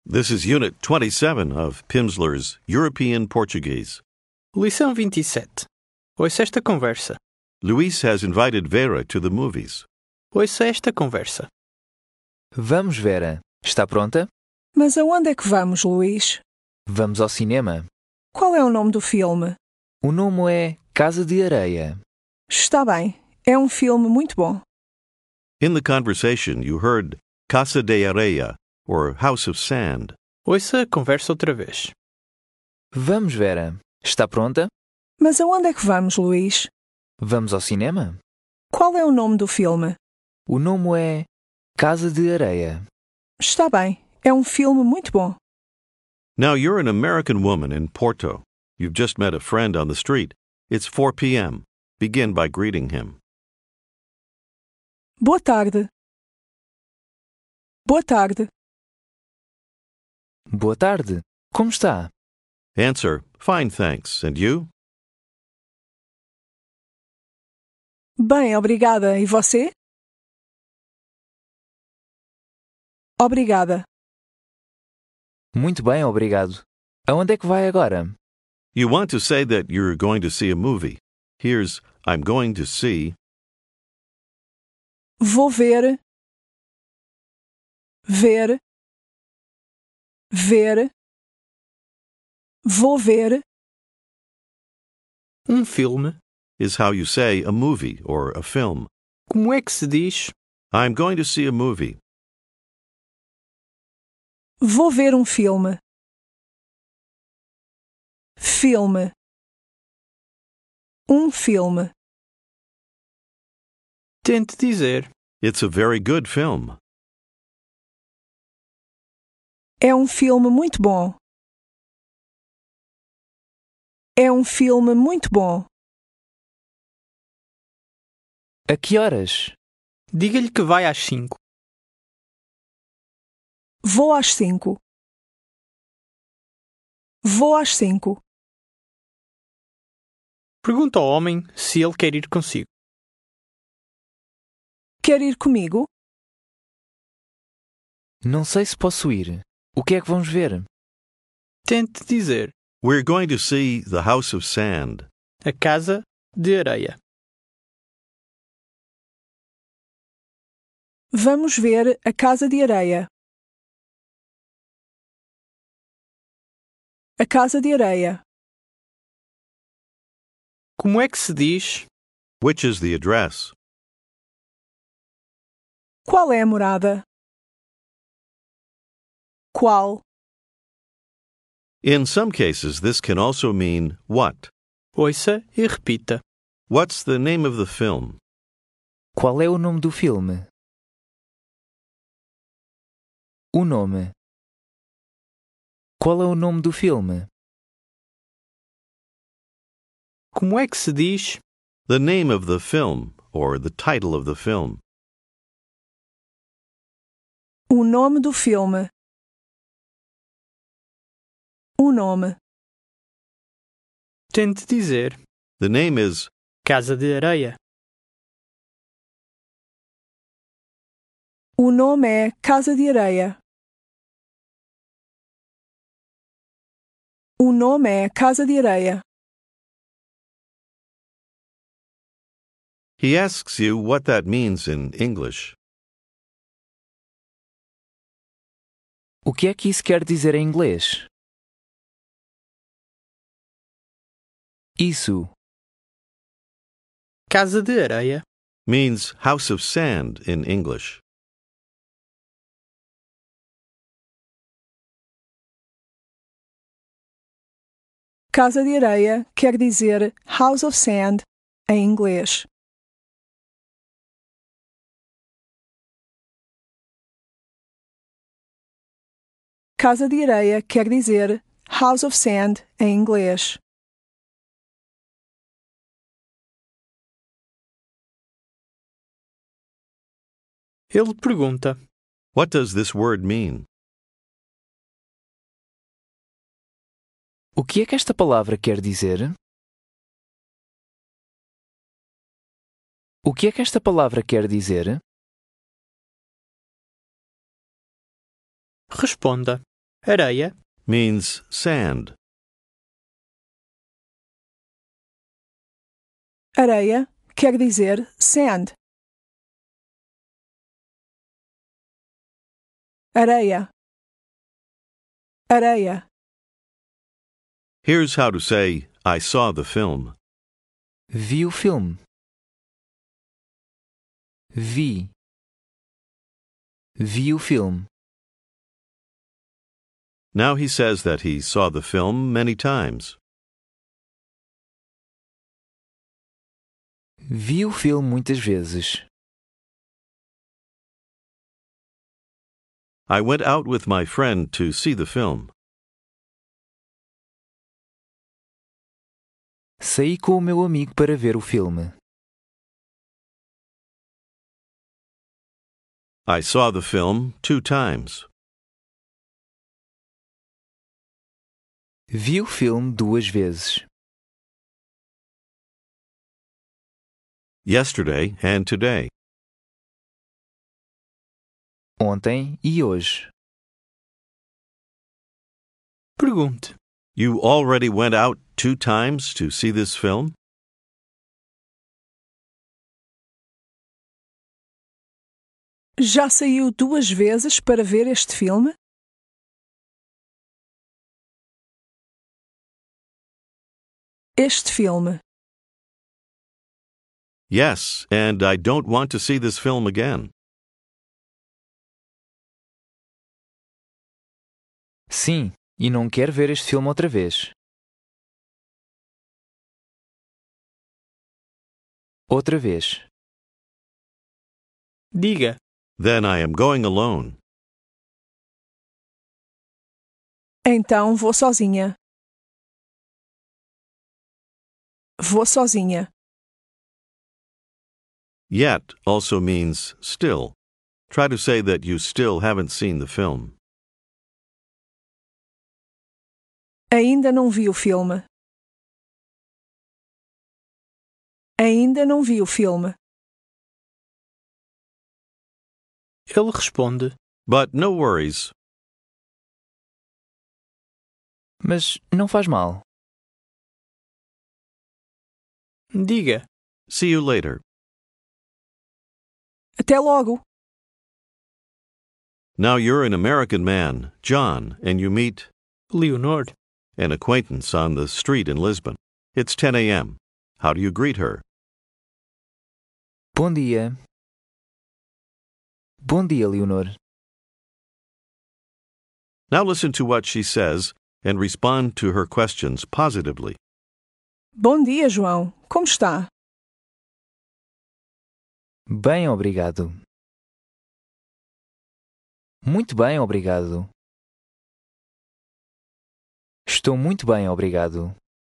This is Unit 27 of Pimsleur's European Portuguese. Lição 27. Ouça esta conversa. Luis has invited Vera to the movies. Ouça esta conversa. Vamos, Vera. Está pronta? Mas aonde é que vamos, Luís? Vamos ao cinema. Qual é o nome do filme? O nome é Casa de Areia. Está bem, é um filme muito bom. In the conversation, you heard Casa de Areia, or House of Sand. Ouça a conversa outra vez. Vamos, Vera. Está pronta? Mas aonde é que vamos, Luís? Vamos ao cinema? Qual é o nome do filme? O nome é Casa de Areia. Está bem, é um filme muito bom. Now you're an American woman in Porto. You've just met a friend on the street. It's 4 p.m. Begin by greeting him. Boa tarde. Boa tarde. Boa tarde. Como está? Answer, fine, thanks. And you? Bem, obrigada. E você? Obrigada. Muito bem, obrigado. Aonde é que vai agora? You want to say that you're going to see a movie. Here's, I'm going to see. Vou ver. Ver. Ver. Vou ver. Filme. Is how you say a movie or a film. Como é que se diz? I'm going to see a movie. Vou ver filme. Filme. Filme. Tente dizer. It's a very good film. É um filme muito bom. É um filme muito bom. A que horas? Diga-lhe que vai às 5. Vou às 5. Vou às 5. Pergunta ao homem se ele quer ir consigo. Quer ir comigo? Não sei se posso ir. O que é que vamos ver? Tente dizer. We're going to see The House of Sand. A Casa de Areia. Vamos ver a Casa de Areia. A Casa de Areia. Como é que se diz? Which is the address? Qual é a morada? Qual? In some cases, this can also mean what. Ouça e repita. What's the name of the film? Qual é o nome do filme? O nome. Qual é o nome do filme? Como é que se diz? The name of the film, or the title of the film. O nome do filme. O nome. Tente dizer. The name is Casa de Areia. O nome é Casa de Areia. O nome é Casa de Areia. He asks you what that means in English. O que é que isso quer dizer em inglês? Isso. Casa de Areia. Means House of Sand in English. Casa de Areia quer dizer House of Sand em inglês. Casa de Areia quer dizer House of Sand em inglês. Ele pergunta. What does this word mean? O que é que esta palavra quer dizer? O que é que esta palavra quer dizer? Responda. Areia. means sand. Areia quer dizer sand. Areia. Areia. Here's how to say, I saw the film. Vi o filme. Vi. Vi o filme. Now he says that he saw the film many times. Vi o filme muitas vezes. I went out with my friend to see the film. Saí com o meu amigo para ver o filme. I saw the film 2 times. Vi o filme 2 vezes. Yesterday and today. Ontem e hoje. Pergunte. You already went out 2 times to see this film? Já saiu 2 vezes para ver este filme? Este filme. Yes, and I don't want to see this film again. Sim, e não quero ver este filme outra vez. Outra vez. Diga. Then I am going alone. Então vou sozinha. Vou sozinha. Yet also means still. Try to say that you still haven't seen the film. Ainda não vi o filme. Ainda não vi o filme. Ele responde. But no worries. Mas não faz mal. Diga. See you later. Até logo. Now you're an American man, John, and you meet Leonor. an acquaintance on the street in Lisbon. It's 10 a.m. How do you greet her? Bom dia. Bom dia, Leonor. Now listen to what she says and respond to her questions positively. Bom dia, João. Como está? Bem, obrigado. Muito bem, obrigado. Estou muito bem, obrigado.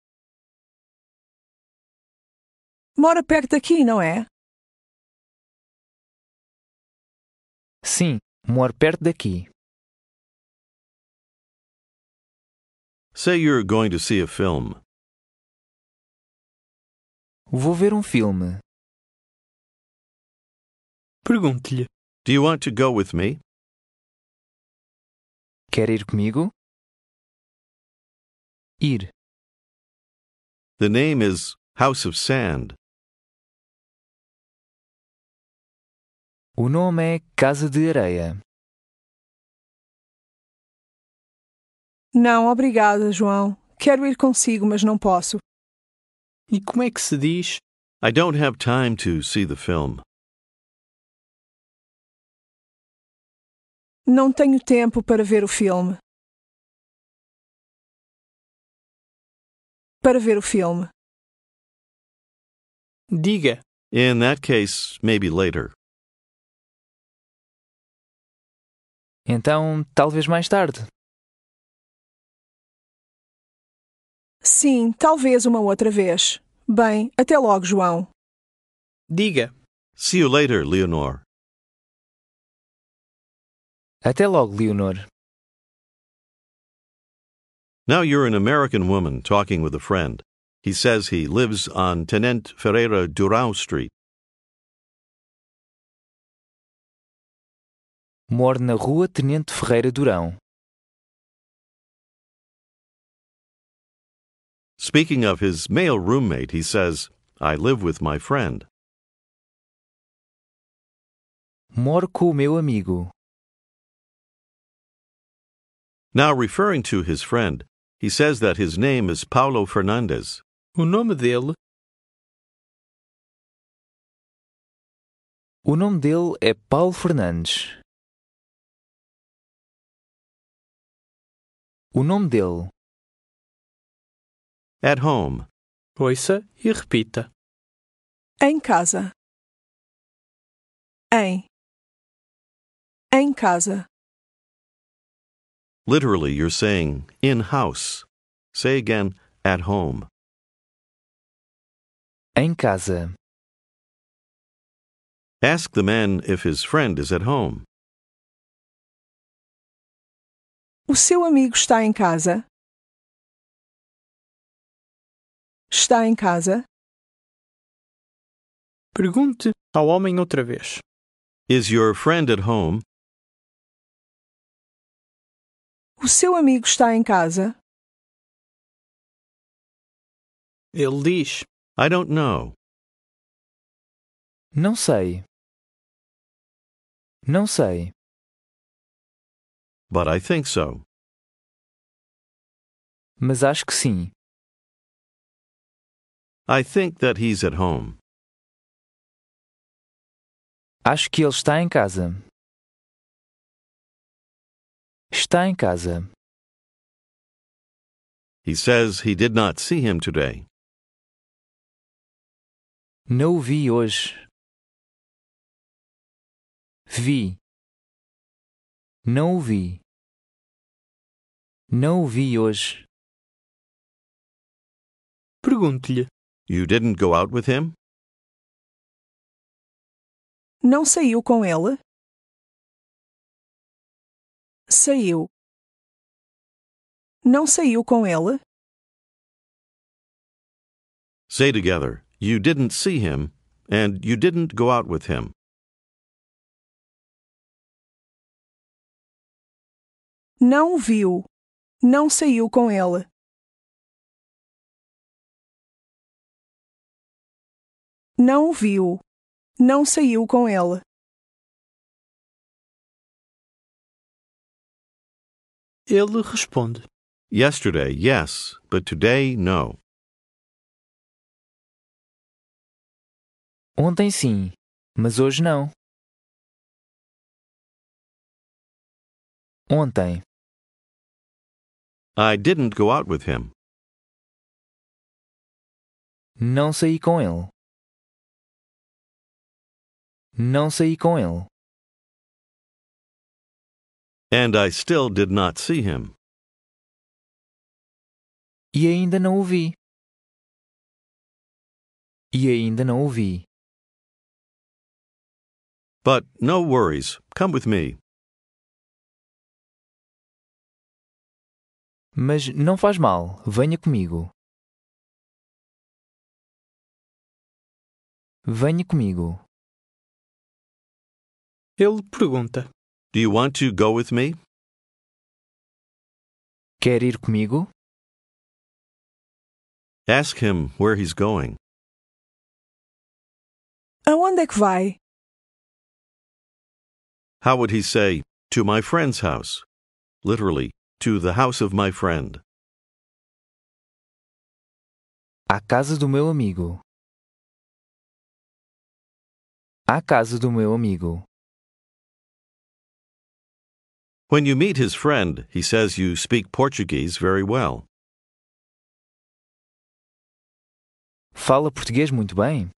Mora perto daqui, não é? Sim, moro perto daqui. Say you're going to see a film. Vou ver um filme. Pergunte-lhe. Do you want to go with me? Quer ir comigo? Ir. The name is House of Sand. O nome é Casa de Areia. Não, obrigada, João. Quero ir consigo, mas não posso. E como é que se diz? I don't have time to see the film. Não tenho tempo para ver o filme. Para ver o filme. Diga. In that case, maybe later. Então, talvez mais tarde. Sim, talvez uma outra vez. Bem, até logo, João. Diga. See you later, Leonor. Até logo, Leonor. Now you're an American woman talking with a friend. He says he lives on Tenente Ferreira Durão Street. Moro na Rua Tenente Ferreira Durão. Speaking of his male roommate, he says, I live with my friend. Moro com o meu amigo. Now, referring to his friend, he says that his name is Paulo Fernandes. O nome dele O nome dele é Paulo Fernandes. O nome dele. At home. ouça e repita. Em casa. Em casa. Literally, you're saying in house. Say again, at home. Em casa. Ask the man if his friend is at home. O seu amigo está em casa? Está em casa? Pergunte ao homem outra vez. Is your friend at home? O seu amigo está em casa? Ele diz: I don't know. Não sei. Não sei. But I think so. Mas acho que sim. I think that he's at home. Acho que ele está em casa. Está em casa. He says he did not see him today. Não o vi hoje. Vi. Não o vi. Não o vi hoje. Pergunte-lhe: You didn't go out with him? Não saiu com ele? Saiu. Não saiu com ele? Say together, you didn't see him, and you didn't go out with him. Não o viu. Não saiu com ele. Não o viu. Não saiu com ele. Ele responde: Yesterday, yes, but today, no. Ontem sim, mas hoje não. Ontem. I didn't go out with him. Não saí com ele. Não saí com ele. And I still did not see him. E ainda não o vi. E ainda não o vi. But no worries, come with me. Mas não faz mal, venha comigo. Venha comigo. Ele pergunta: Do you want to go with me? Quer ir comigo? Ask him where he's going. Aonde é que vai? How would he say, to my friend's house? Literally, to the house of my friend. À casa do meu amigo. À casa do meu amigo. When you meet his friend, he says you speak Portuguese very well. Fala português muito bem?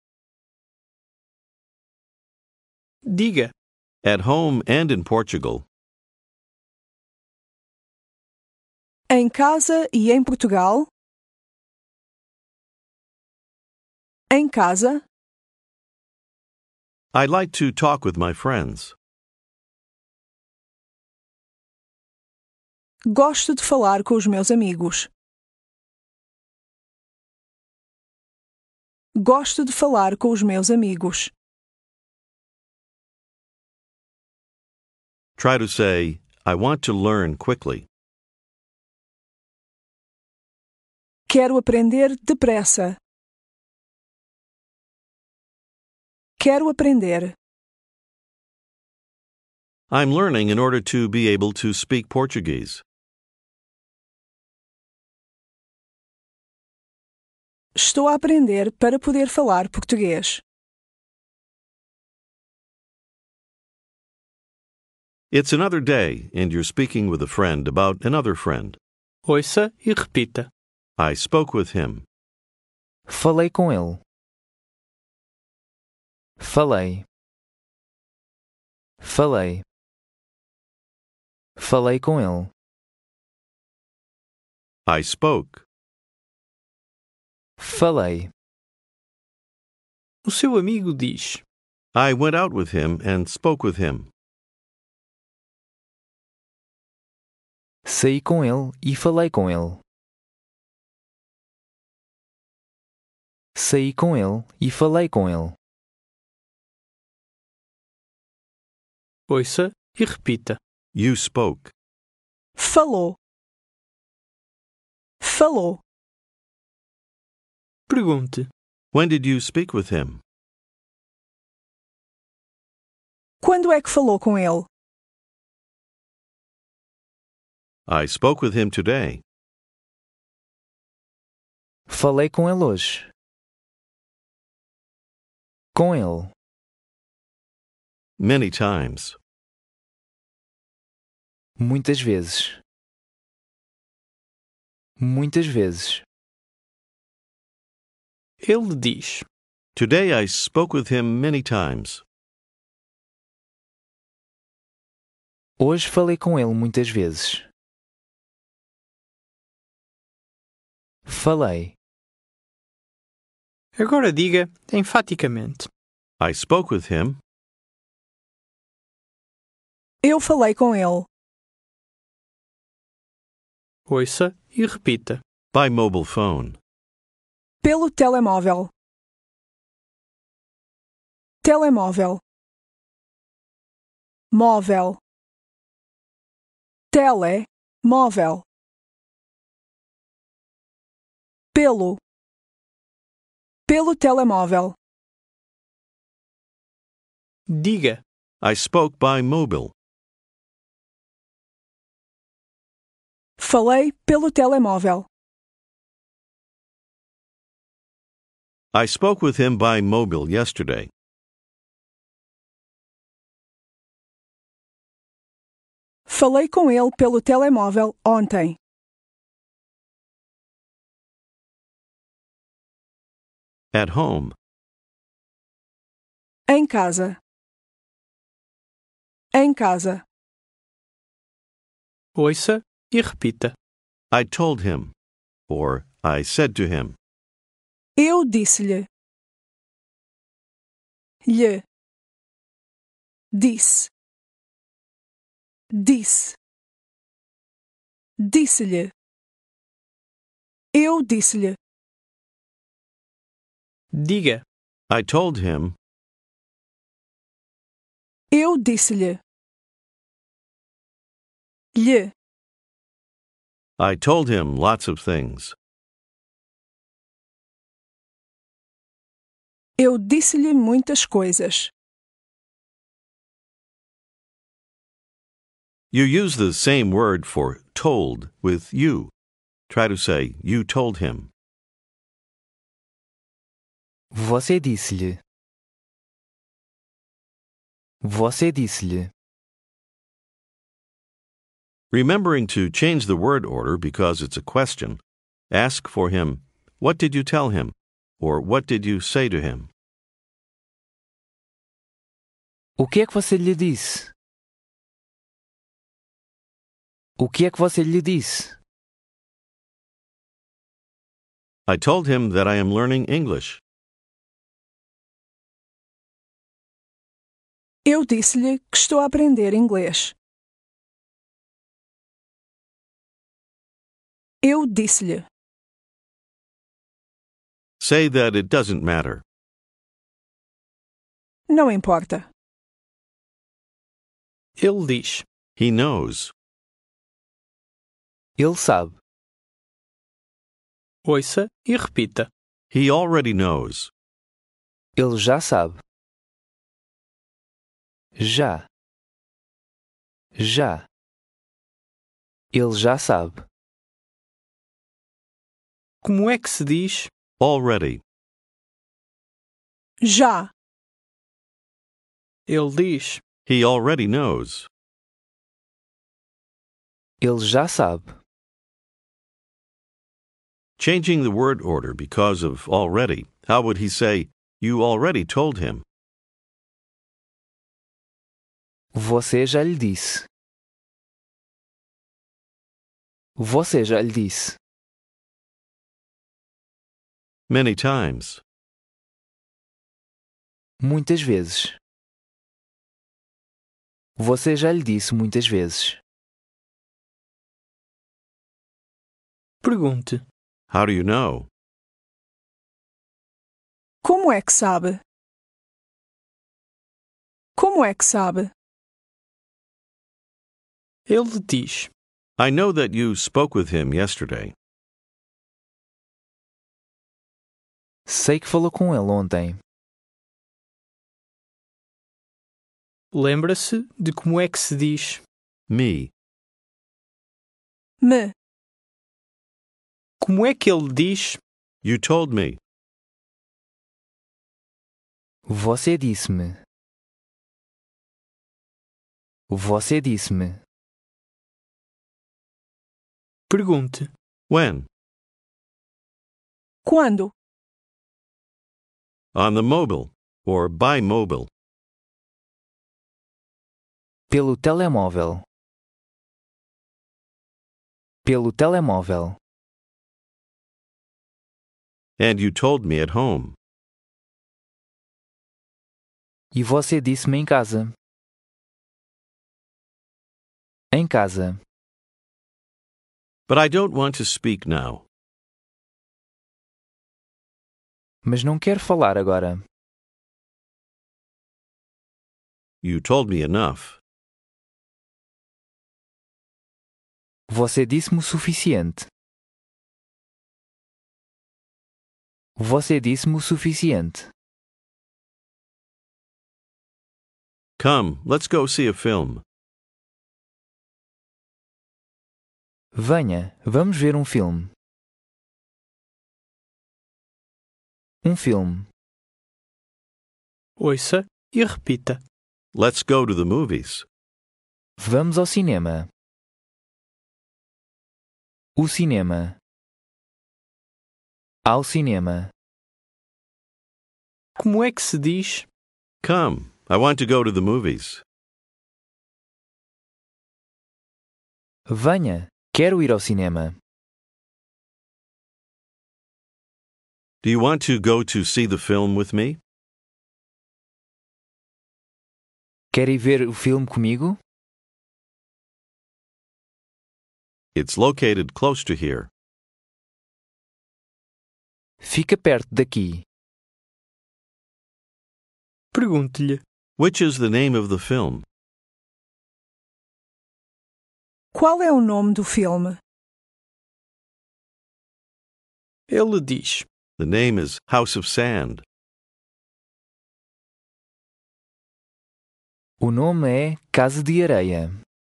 Diga: At home and in Portugal, Em casa e em Portugal? Em casa? I like to talk with my friends. Gosto de falar com os meus amigos. Gosto de falar com os meus amigos. Try to say, I want to learn quickly. Quero aprender depressa. Quero aprender. I'm learning in order to be able to speak Portuguese. Estou a aprender para poder falar português. It's another day, and you're speaking with a friend about another friend. Ouça e repita. I spoke with him. Falei com ele. Falei. Falei. Falei com ele. I spoke. Falei. O seu amigo diz. I went out with him and spoke with him. Saí com ele e falei com ele. Saí com ele e falei com ele. Ouça e repita. You spoke. Falou. Falou. Pergunte. When did you speak with him? Quando é que falou com ele? I spoke with him today. Falei com ele hoje. Com ele. Many times. Muitas vezes. Muitas vezes. Ele diz. Today I spoke with him many times. Hoje falei com ele muitas vezes. Falei. Agora diga enfaticamente. I spoke with him. Eu falei com ele. Ouça e repita. By mobile phone. Pelo telemóvel. Telemóvel. Móvel. Telemóvel. Pelo. Pelo telemóvel. Diga. I spoke by mobile. Falei pelo telemóvel. I spoke with him by mobile yesterday. Falei com ele pelo telemóvel ontem. At home. Em casa. Em casa. Ouça e repita. I told him. Or I said to him. Eu disse-lhe. Lhe. Disse. Disse. Disse-lhe. Eu disse-lhe. Diga. I told him. Eu disse-lhe. Lhe. I told him lots of things. Eu disse-lhe muitas coisas. You use the same word for told with you. Try to say, you told him. Você disse-lhe. Você disse-lhe. Remembering to change the word order because it's a question, ask for him, what did you tell him? Or what did you say to him? O que é que você lhe disse? O que é que você lhe disse? I told him that I am learning English. Eu disse-lhe que estou a aprender inglês. Eu disse-lhe. Say that it doesn't matter. Não importa. Ele diz. He knows. Ele sabe. Ouça e repita. He already knows. Ele já sabe. Já. Já. Ele já sabe. Como é que se diz Already. Já. ele diz? He already knows. Ele já sabe. Changing the word order because of already, how would he say, you already told him? Você já lhe disse. Você já lhe disse. Many times. Muitas vezes. Você já lhe disse muitas vezes. Pergunte. How do you know? Como é que sabe? Como é que sabe? Ele diz. I know that you spoke with him yesterday. Sei que falou com ele ontem. Lembra-se de como é que se diz Me. Me. como é que ele diz You told me. Você disse-me. Você disse-me. pergunte. When? Quando? On the mobile or by mobile. Pelo telemóvel. Pelo telemóvel. And you told me at home. E você disse-me em casa. Em casa. But I don't want to speak now. Mas não quero falar agora. You told me enough. Você disse-me o suficiente. Você disse-me o suficiente. Come, let's go see a film. Venha, vamos ver um filme. Um filme. Ouça e repita. Let's go to the movies. Vamos ao cinema. O cinema. Ao cinema. Como é que se diz Come, I want to go to the movies. Venha, quero ir ao cinema. Do you want to go to see the film with me? Quer ir ver o filme comigo? It's located close to here. Fica perto daqui. pergunte-lhe. Which is the name of the film? Qual é o nome do filme? Ele diz. The name is House of Sand. O nome é Casa de Areia.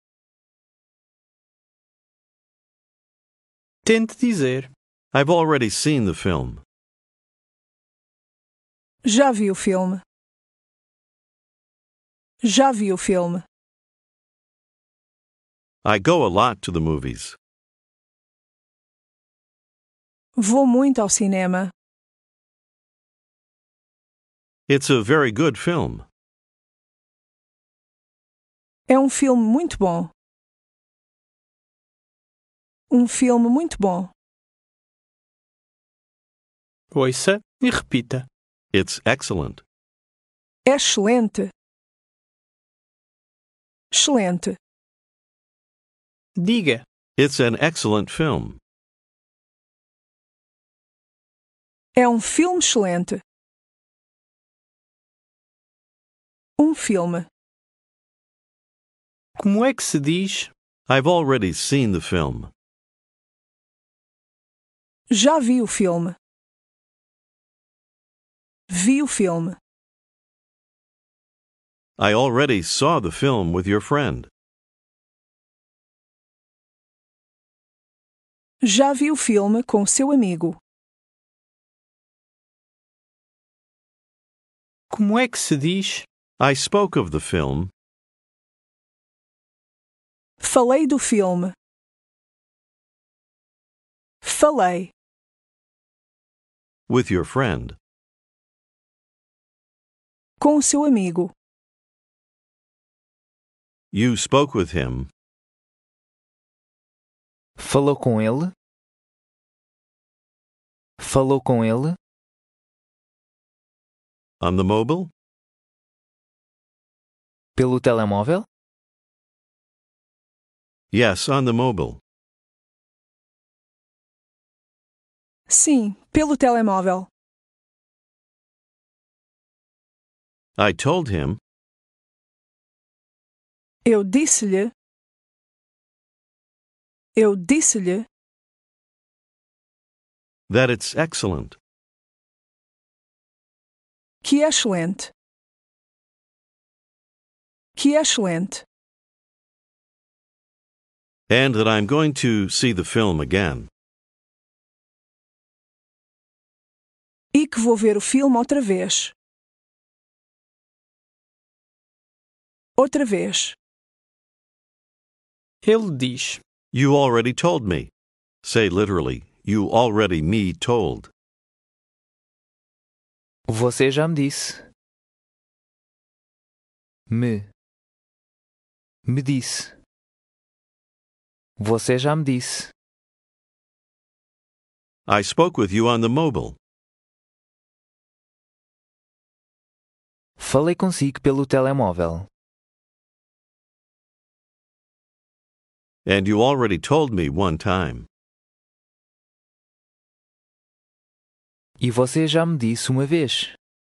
Tente dizer. I've already seen the film. Já vi o filme. Já vi o filme. I go a lot to the movies. Vou muito ao cinema. It's a very good film. É um filme muito bom. Um filme muito bom. Ouça e repita. It's excellent. É excelente. Excelente. Diga. It's an excellent film. É um filme excelente. Um filme. Como é que se diz I've already seen the film. Já vi o filme. Vi o filme. I already saw the film with your friend. Já vi o filme com seu amigo. Como é que se diz? I spoke of the film. Falei do filme. Falei. With your friend. Com seu amigo. You spoke with him. Falou com ele? Falou com ele? On the mobile? Pelo telemóvel? Yes, on the mobile. Sim, pelo telemóvel. I told him. Eu disse-lhe. Eu disse-lhe That it's excellent. que é excelente. Que é excelente. And that I'm going to see the film again. E que vou ver o filme outra vez. Outra vez. Ele diz. You already told me. Say literally, you already me told. Você já me disse. Me disse. Você já me disse. I spoke with you on the mobile. Falei consigo pelo telemóvel. And you already told me one time. E você já me disse uma vez.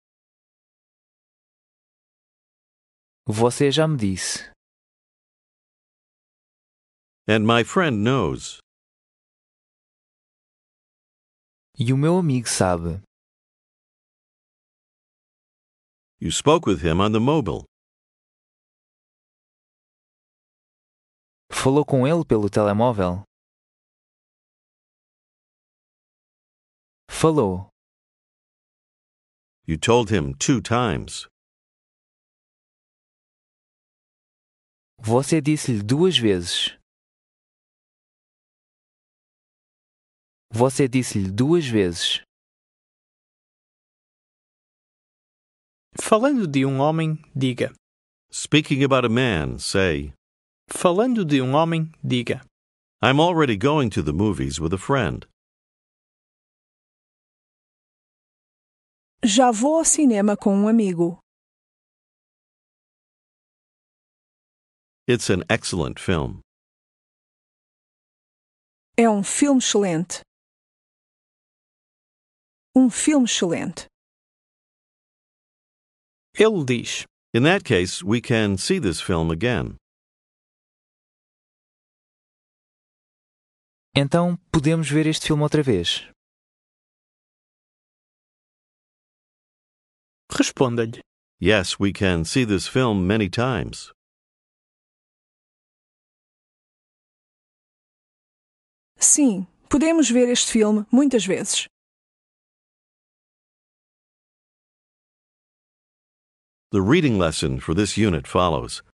Você já me disse. And my friend knows. E o meu amigo sabe. You spoke with him on the mobile. Falou com ele pelo telemóvel. Falou. You told him 2 times. Você disse-lhe 2 vezes. Você disse-lhe 2 vezes. Falando de um homem, diga. Speaking about a man, say, Falando de um homem, diga. I'm already going to the movies with a friend. Já vou ao cinema com um amigo. It's an excellent film. É um filme excelente. Um filme excelente. Ele diz. In that case, we can see this film again. Então, podemos ver este filme outra vez. Responda-lhe. Yes, we can see this film many times. Sim, podemos ver este filme muitas vezes. The reading lesson for this unit follows.